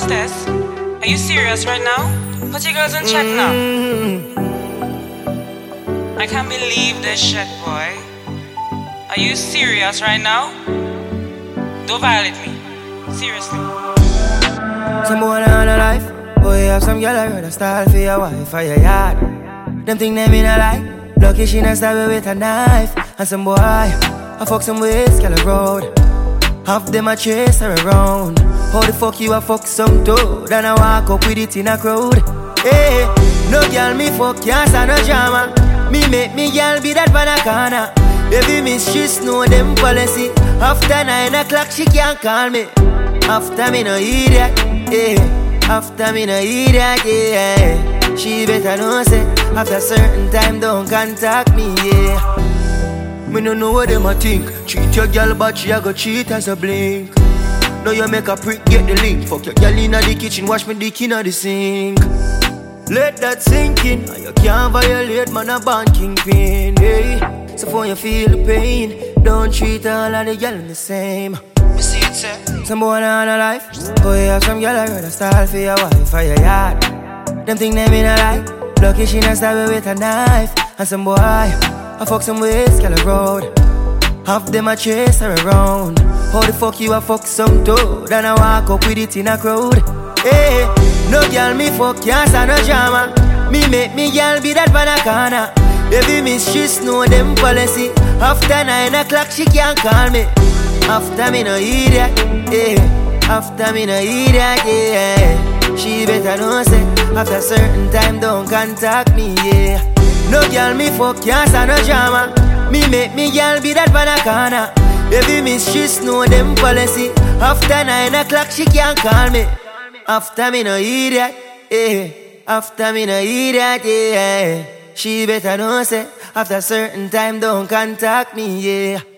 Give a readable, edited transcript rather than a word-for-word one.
Tess, are you serious right now? Put your girls in check now. I can't believe this shit, boy. Are you serious right now? Don't violate me. Seriously. Some boy on a life. Boy, you have some girl I rather style for your wife or your yard. Them think them in a lie. Lucky she not stab you with a knife. And some boy, I fuck some ways, girl road. Half them a chase her around. How the fuck you a fuck some toad? And I walk up with it in a crowd. Hey, no girl me fuck, can't stand no drama. Me make me girl be that banana. Baby miss, she know them policy. After 9 o'clock she can't call me. After me no idiot, yeah. After me no idiot, yeah. She better know say, after certain time don't contact me, yeah. Me no know what them a think. Treat your girl but she a go cheat as a blink. Now you make a prick, get the link. Fuck your girl inna the kitchen, wash me dick inna the sink. Let that sink in. You can't violate, man, a born kingpin, hey. So for you feel the pain, don't treat all of the girl the same. You see it, sir? Some boy on a life. Boy, you have some girl I rather style for your wife or your yard. Them think them in a lie. Lucky she not stab you with a knife. And some boy, I fuck some ways, girl road. Half them a chase her around. How the fuck you a fuck some toad? And I walk up with it in a crowd. Hey, no girl me fuck, can't stand no drama. Me make me girl be that banana. Baby miss, she know them policy. After 9 o'clock she can't call me. After me no idiot, yeah. After me no idiot, yeah. She better know say, after certain time don't contact me, yeah. No girl me fuck, can't stand no drama. Me make me girl be that banana. Baby miss, she know them policy. After 9 o'clock she can't call me. After me no idiot, yeah. After me no idiot, yeah. She better know say, after certain time don't contact me, yeah.